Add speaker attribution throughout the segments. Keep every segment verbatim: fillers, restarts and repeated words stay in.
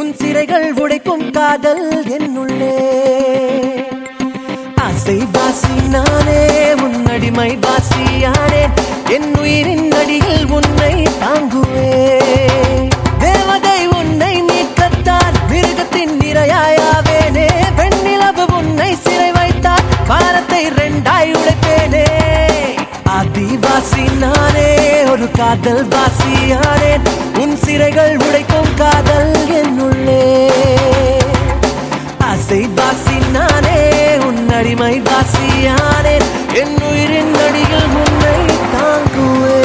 Speaker 1: உன் சிறைகள் உடைக்கும் காதல் என்னுள்ளே. ஆசை வாசி நானே உன் அடிமை வாசியானேன், என் உயிரின் அடியில் உன்னை தாங்குவே. தேவதை உன்னை மீட்கத்தான் மிருகத்தின் நிறையாயாவேனே, வெண்ணிலவு உன்னை சிறை வைத்தால் பாரத்தை ரெண்டாய் உடைப்பேனே. ஆதிவாசி நானே ஒரு காதல் வாசியானேன், உன் சிறைகள் உடைக்கும் காதல் என்னுள்ளே. ஆசை வாசி நானே உன் அடிமை வாசியானேன், என் உயிரின் அடியில் உன்னை தாங்குவே.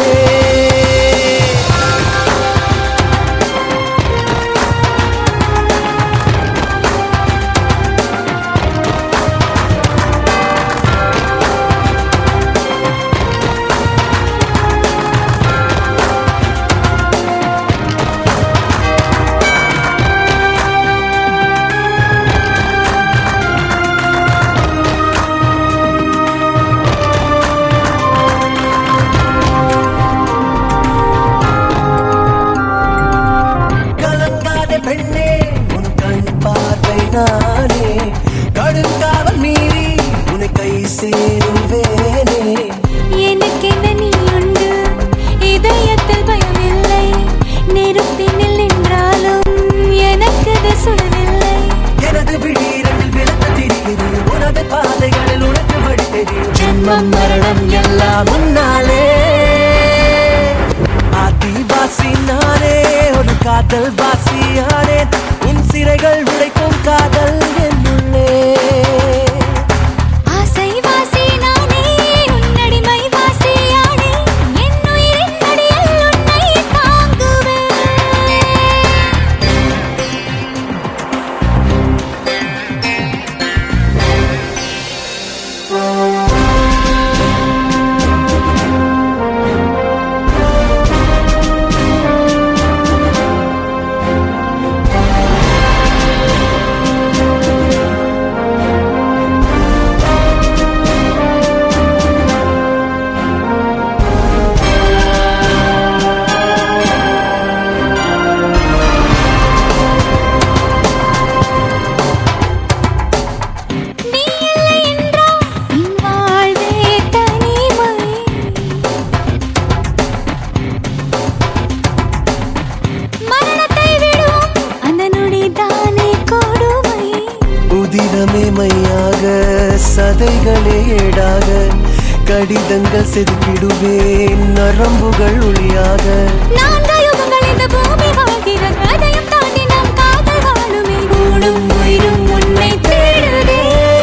Speaker 1: நானே கடுங்காவல் மீறி உன்னை கை சேருவேனே.
Speaker 2: எனக்கென்ன நீ உண்டு, இதயத்தில் பயமில்லை, நெருப்பினில் நின்றாலும் எனக்கு அது சுடவில்லை.
Speaker 1: எனது விழிரண்டில் விளக்கு தெரிகிறது, உனது பாதைகளில் உனக்கு வழி தெரியும். ஜென்மம் மரணம் எல்லாம் முன்னாலே. ஆதிவாசி நானே ஒரு காதல் வாசியானேன், உன் சிறைகள் உடைக்கும் காதல் என்னுள்ளே.
Speaker 2: ஆசை வாசி நானே உன் அடிமை வாசியானேன், என் உயிரின் அடியில் உன்னை தாங்குவேன்.
Speaker 1: உதிரமே மையாக சதைகளே ஏடாக, கடிதங்கள் செதுக்கிடுவேன் நரம்புகள் ஒளியாக.
Speaker 2: நான்கு யுகங்கள் இந்த பூமி வாழ்கிறது, அதையும் தாண்டி நம் காதல் வாழுமே. ஊடும் உயிரும் உன்னை தேடுதே.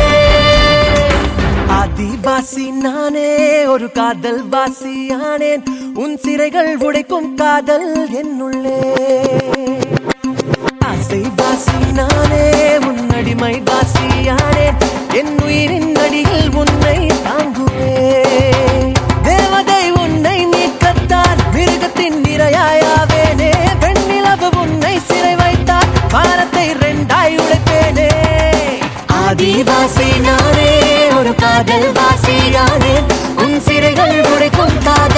Speaker 1: ஆதிவாசி நானே ஒரு காதல் வாசியானேன், உன் சிறைகள் உடைக்கும் காதல் என்னுள்ளே. ஆசை வாசி நானே உன் அடிமை வாசியானேன், என் உயிரின் அடியில் உன்னை தாங்குவே. தேவதை உன்னை மீட்கத்தான் மிருகத்தின் நிறையாயாவேனே, வெண்ணிலவு உன்னை சிறை வைத்தால் பாரத்தை ரெண்டாய் உடைப்பேனே. ஆதிவாசி நானே ஒரு காதல் வாசியானேன், உன் சிறைகள் உடைக்கும் காதல்